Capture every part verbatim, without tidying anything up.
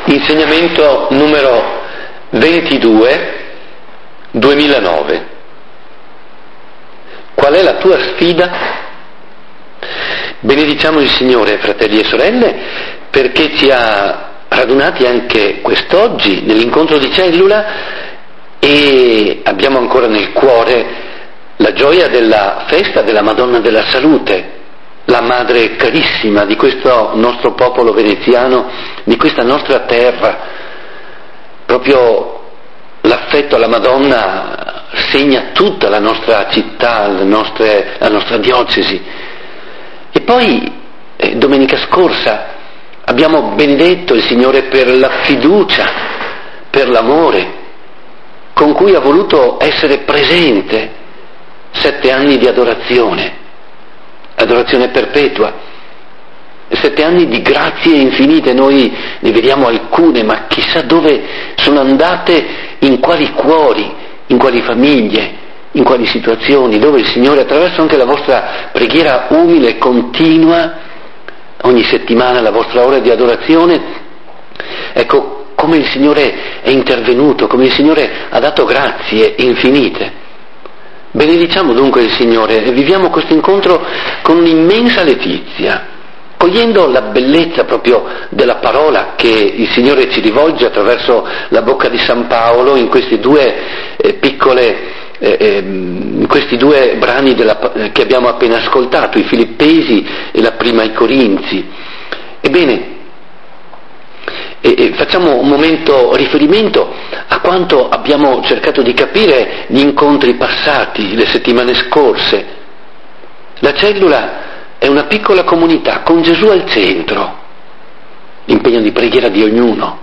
Insegnamento numero ventidue, duemilanove. Qual è la tua sfida? Benediciamo il Signore, fratelli e sorelle, perché ci ha radunati anche quest'oggi nell'incontro di cellula e abbiamo ancora nel cuore la gioia della festa della Madonna della Salute, la madre carissima di questo nostro popolo veneziano, di questa nostra terra. Proprio l'affetto alla Madonna segna tutta la nostra città, le nostre, la nostra diocesi. E poi eh, domenica scorsa abbiamo benedetto il Signore per la fiducia, per l'amore con cui ha voluto essere presente. Sette anni di adorazione, adorazione perpetua, sette anni di grazie infinite. Noi ne vediamo alcune, ma chissà dove sono andate, in quali cuori, in quali famiglie, in quali situazioni, dove il Signore, attraverso anche la vostra preghiera umile e continua, ogni settimana la vostra ora di adorazione, ecco come il Signore è intervenuto, come il Signore ha dato grazie infinite. Benediciamo dunque il Signore e viviamo questo incontro con un'immensa letizia, cogliendo la bellezza proprio della parola che il Signore ci rivolge attraverso la bocca di San Paolo in questi due eh, piccole eh, eh, in questi due brani della, eh, che abbiamo appena ascoltato, i Filippesi e la prima ai Corinzi. Ebbene, E, e facciamo un momento riferimento a quanto abbiamo cercato di capire gli incontri passati, le settimane scorse. La cellula è una piccola comunità con Gesù al centro, l'impegno di preghiera di ognuno.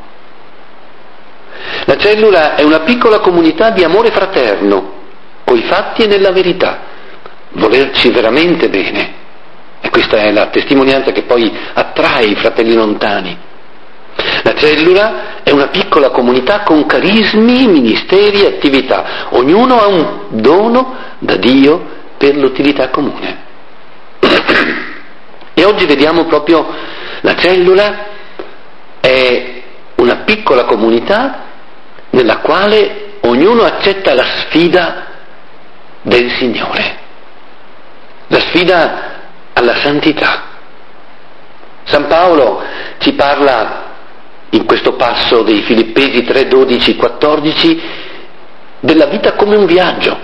La cellula è una piccola comunità di amore fraterno, coi fatti e nella verità, volerci veramente bene. E questa è la testimonianza che poi attrae i fratelli lontani. La cellula è una piccola comunità con carismi, ministeri e attività. Ognuno ha un dono da Dio per l'utilità comune. E oggi vediamo proprio la cellula è una piccola comunità nella quale ognuno accetta la sfida del Signore, la sfida alla santità. San Paolo ci parla in questo passo dei Filippesi tre, dodici, quattordici della vita come un viaggio.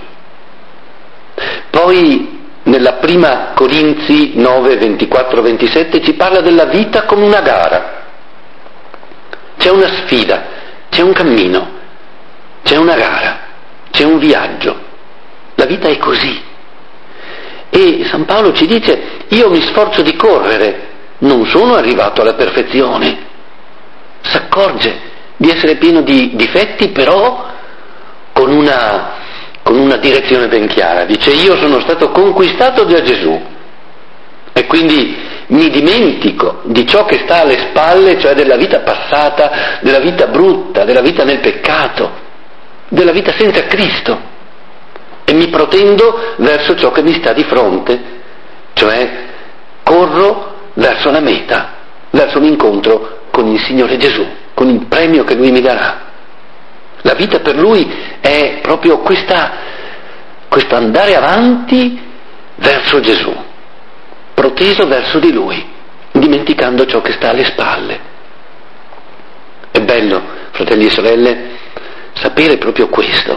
Poi nella prima Corinzi nove, ventiquattro, ventisette ci parla della vita come una gara. C'è una sfida, c'è un cammino, c'è una gara, c'è un viaggio. La vita è così. E San Paolo ci dice: io mi sforzo di correre, non sono arrivato alla perfezione. S'accorge di essere pieno di difetti, però con una, con una direzione ben chiara. Dice: io sono stato conquistato da Gesù e quindi mi dimentico di ciò che sta alle spalle, cioè della vita passata, della vita brutta, della vita nel peccato, della vita senza Cristo, e mi protendo verso ciò che mi sta di fronte, cioè corro verso la meta, verso l'incontro con il Signore Gesù, con il premio che Lui mi darà. La vita per Lui è proprio questa, questo andare avanti verso Gesù, proteso verso di Lui, dimenticando ciò che sta alle spalle. È bello, fratelli e sorelle, sapere proprio questo.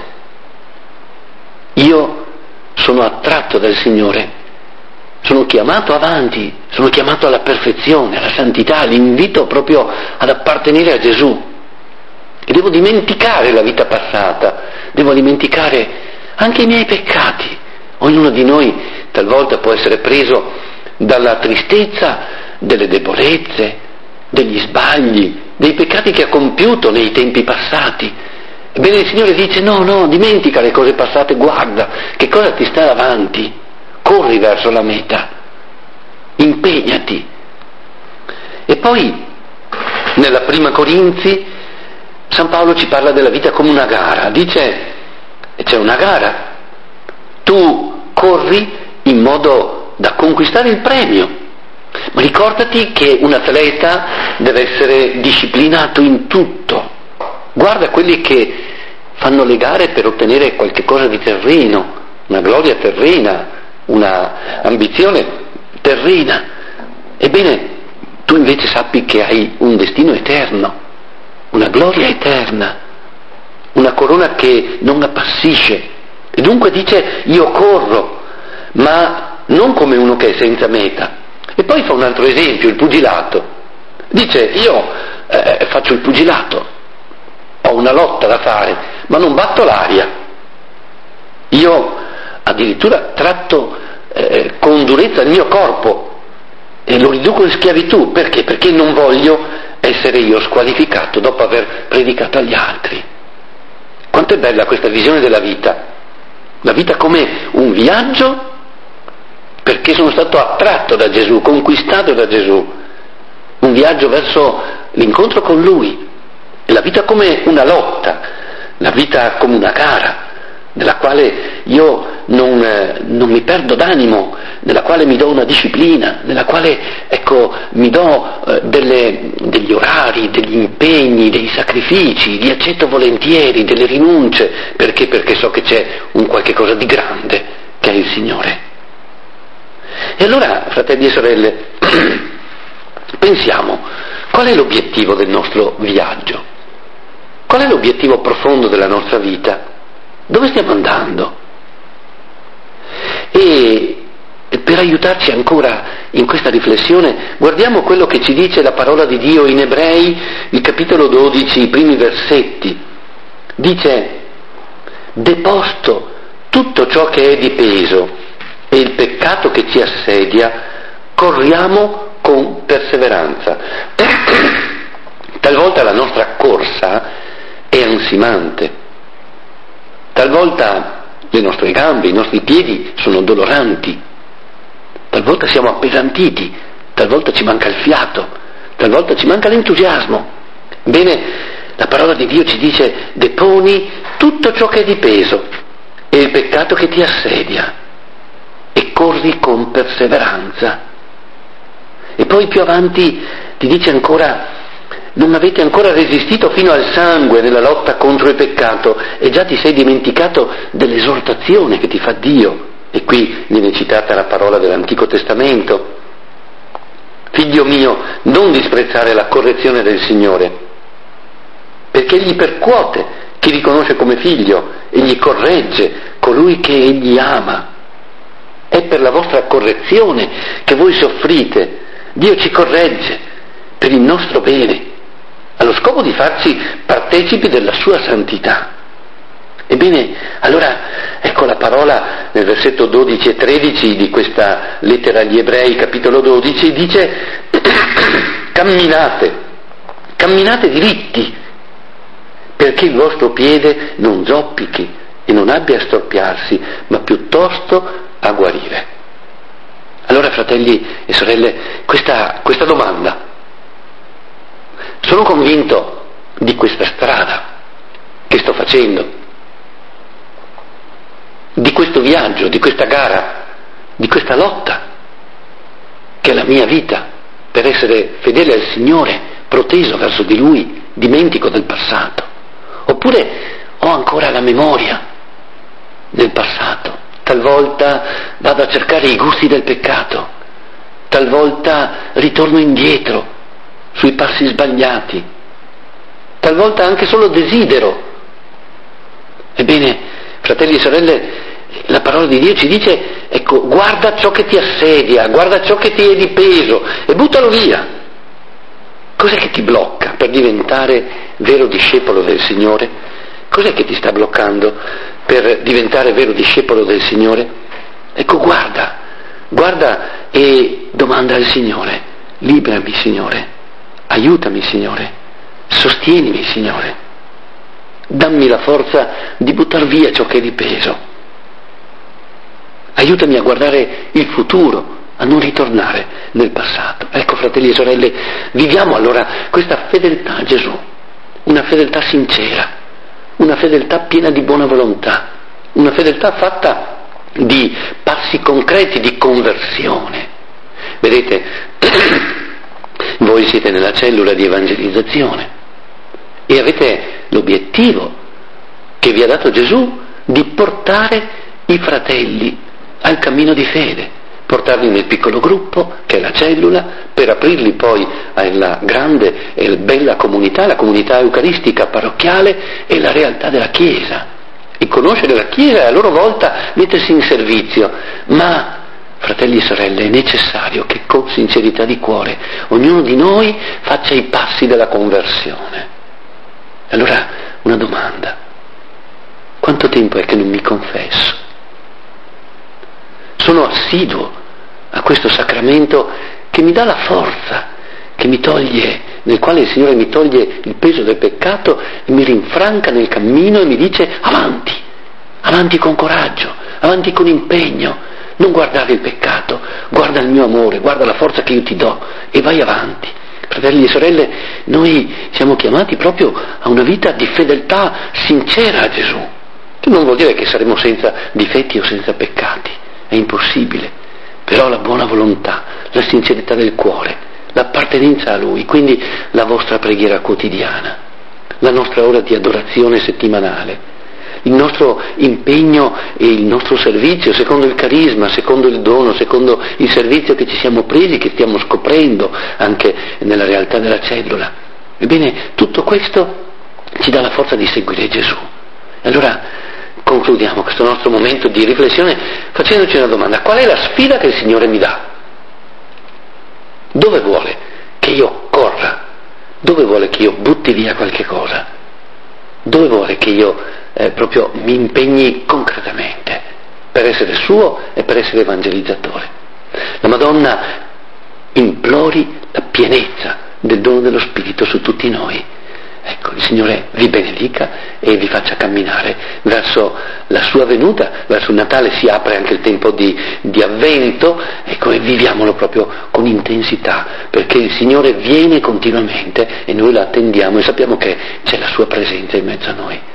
Io sono attratto dal Signore, sono chiamato avanti, sono chiamato alla perfezione, alla santità, l'invito proprio ad appartenere a Gesù. E devo dimenticare la vita passata, devo dimenticare anche i miei peccati. Ognuno di noi talvolta può essere preso dalla tristezza delle debolezze, degli sbagli, dei peccati che ha compiuto nei tempi passati. Ebbene il Signore dice: no, no, dimentica le cose passate, guarda che cosa ti sta davanti. Corri verso la meta, impegnati. E poi, nella prima Corinzi, San Paolo ci parla della vita come una gara. Dice: c'è una gara, tu corri in modo da conquistare il premio, ma ricordati che un atleta deve essere disciplinato in tutto. Guarda quelli che fanno le gare per ottenere qualche cosa di terreno, una gloria terrena, una ambizione terrena. Ebbene, tu invece sappi che hai un destino eterno, una gloria eterna, una corona che non appassisce. E dunque dice: io corro, ma non come uno che è senza meta. E poi fa un altro esempio, il pugilato. Dice: io eh, faccio il pugilato, ho una lotta da fare, ma non batto l'aria. Io addirittura tratto eh, con durezza il mio corpo e lo riduco in schiavitù. Perché? Perché non voglio essere io squalificato dopo aver predicato agli altri. Quanto è bella questa visione della vita! La vita come un viaggio, perché sono stato attratto da Gesù, conquistato da Gesù, un viaggio verso l'incontro con Lui. E la vita come una lotta, la vita come una gara, nella quale io non, eh, non mi perdo d'animo, nella quale mi do una disciplina, nella quale, ecco, mi do eh, delle, degli orari, degli impegni, dei sacrifici, li accetto volentieri, delle rinunce. Perché? Perché so che c'è un qualche cosa di grande che è il Signore. E allora, fratelli e sorelle, pensiamo, qual è l'obiettivo del nostro viaggio? Qual è l'obiettivo profondo della nostra vita? Dove stiamo andando? E per aiutarci ancora in questa riflessione, guardiamo quello che ci dice la parola di Dio in Ebrei, il capitolo dodici, i primi versetti. Dice: deposto tutto ciò che è di peso e il peccato che ci assedia, corriamo con perseveranza. Talvolta la nostra corsa è ansimante, talvolta le nostre gambe, i nostri piedi sono doloranti, talvolta siamo appesantiti, talvolta ci manca il fiato, talvolta ci manca l'entusiasmo. Bene, la parola di Dio ci dice: deponi tutto ciò che è di peso e il peccato che ti assedia e corri con perseveranza. E poi più avanti ti dice ancora: non avete ancora resistito fino al sangue nella lotta contro il peccato e già ti sei dimenticato dell'esortazione che ti fa Dio. E qui viene citata la parola dell'Antico Testamento: figlio mio, non disprezzare la correzione del Signore, perché egli percuote chi riconosce come figlio, egli corregge colui che egli ama. È per la vostra correzione che voi soffrite. Dio ci corregge per il nostro bene, allo scopo di farci partecipi della sua santità. Ebbene, allora ecco la parola nel versetto dodici e tredici di questa lettera agli Ebrei, capitolo dodici, dice: camminate, camminate diritti, perché il vostro piede non zoppichi e non abbia a storpiarsi, ma piuttosto a guarire. Allora, fratelli e sorelle, questa, questa domanda: sono convinto di questa strada che sto facendo, di questo viaggio, di questa gara, di questa lotta che è la mia vita per essere fedele al Signore, proteso verso di Lui, dimentico del passato? Oppure ho ancora la memoria del passato? Talvolta vado a cercare i gusti del peccato, talvolta ritorno indietro sui passi sbagliati, talvolta anche solo desidero. Ebbene, fratelli e sorelle, la parola di Dio ci dice: ecco, guarda ciò che ti assedia, guarda ciò che ti è di peso e buttalo via. Cos'è che ti blocca per diventare vero discepolo del Signore? Cos'è che ti sta bloccando per diventare vero discepolo del Signore? Ecco, guarda, guarda e domanda al Signore: liberami, Signore, aiutami, Signore, sostienimi, Signore, dammi la forza di buttar via ciò che è di peso, aiutami a guardare il futuro, a non ritornare nel passato. Ecco, fratelli e sorelle, viviamo allora questa fedeltà a Gesù, una fedeltà sincera, una fedeltà piena di buona volontà, una fedeltà fatta di passi concreti di conversione. Vedete, voi siete nella cellula di evangelizzazione e avete l'obiettivo che vi ha dato Gesù di portare i fratelli al cammino di fede, portarli nel piccolo gruppo che è la cellula, per aprirli poi alla grande e bella comunità, la comunità eucaristica parrocchiale e la realtà della Chiesa, e conoscere la Chiesa e a loro volta mettersi in servizio. Ma fratelli e sorelle, è necessario che con sincerità di cuore ognuno di noi faccia i passi della conversione. Allora, una domanda: quanto tempo è che non mi confesso? Sono assiduo a questo sacramento che mi dà la forza, che mi toglie, nel quale il Signore mi toglie il peso del peccato e mi rinfranca nel cammino e mi dice: avanti, avanti con coraggio, avanti con impegno, non guardare il peccato, guarda il mio amore, guarda la forza che io ti do e vai avanti. Fratelli e sorelle, noi siamo chiamati proprio a una vita di fedeltà sincera a Gesù, che non vuol dire che saremo senza difetti o senza peccati, è impossibile, però la buona volontà, la sincerità del cuore, l'appartenenza a Lui, quindi la vostra preghiera quotidiana, la nostra ora di adorazione settimanale, il nostro impegno e il nostro servizio secondo il carisma, secondo il dono, secondo il servizio che ci siamo presi, che stiamo scoprendo anche nella realtà della cellula. Ebbene, tutto questo ci dà la forza di seguire Gesù. E allora concludiamo questo nostro momento di riflessione facendoci una domanda: qual è la sfida che il Signore mi dà? Dove vuole che io corra? Dove vuole che io butti via qualche cosa? Dove vuole che io eh, proprio mi impegni concretamente per essere suo e per essere evangelizzatore? La Madonna implori la pienezza del dono dello Spirito su tutti noi. Ecco, il Signore vi benedica e vi faccia camminare verso la sua venuta, verso il Natale. Si apre anche il tempo di, di avvento, ecco, e viviamolo proprio con intensità, perché il Signore viene continuamente e noi lo attendiamo e sappiamo che c'è la sua presenza in mezzo a noi.